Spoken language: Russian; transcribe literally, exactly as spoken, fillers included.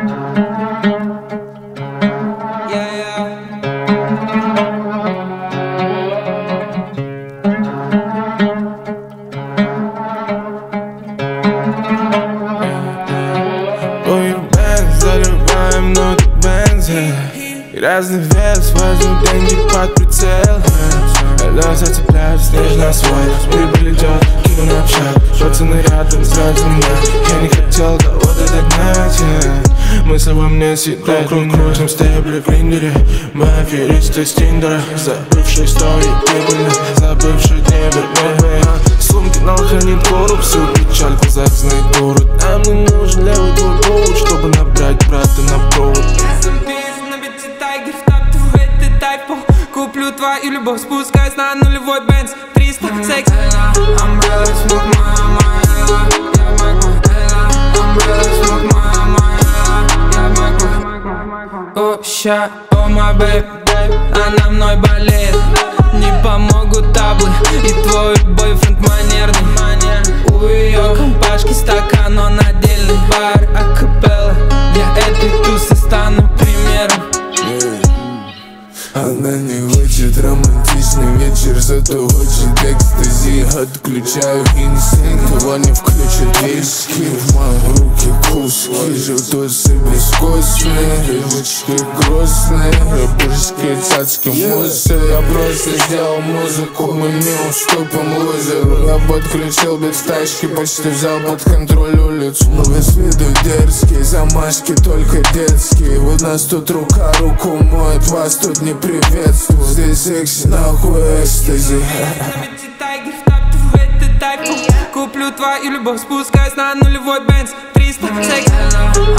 Заливаем внутрь бензин и разный вес, возьму деньги под прицел. Колеса цепляют снежный асфальт, прибыль идет, кину на общак. Пацаны рядом, сзади меня, я не хотел кого-то догнать. Мысли во мне съедают меня. Крутим стебли в гриндере, мы аферисты с тиндера. Забывшие истории прибыльны, забывшие дни вернули. Сумки на хранит коррупцию, печаль, глаза знает город. Нам не нужен левый твой повод, чтобы набрать брата на провод. Куплю твою любовь, спускаюсь на нулевой бенз. Триста секс. Umbrella, smoke my umbrella. Я могу. Umbrella, smoke my umbrella. Я могу. О, ща, о, my babe, она мной болеет. Не помогут таблы и твой бойфренд манерный. У ее компашки стакан, он отдельный бар акапелла. Для этой тусы стану примером. Она не хочет романтичный вечер, зато хочет экстази. Отключаю инстинкт, его не включит виски. В мои руки куски, желтосы бескостные, рыбочки грустные, рыбушки цацки мусы. Я просто сделал музыку, мы не уступим лузеру. Я подключил бит в тачке, почти взял под контроль улицу. Но без виду дерзкие, замашки только детские. Вот нас тут рука руку моет, вас тут не приветствую. Здесь секси, нахуй экстази. Куплю твою любовь, спускаюсь на нулевой бенз. Триста секс.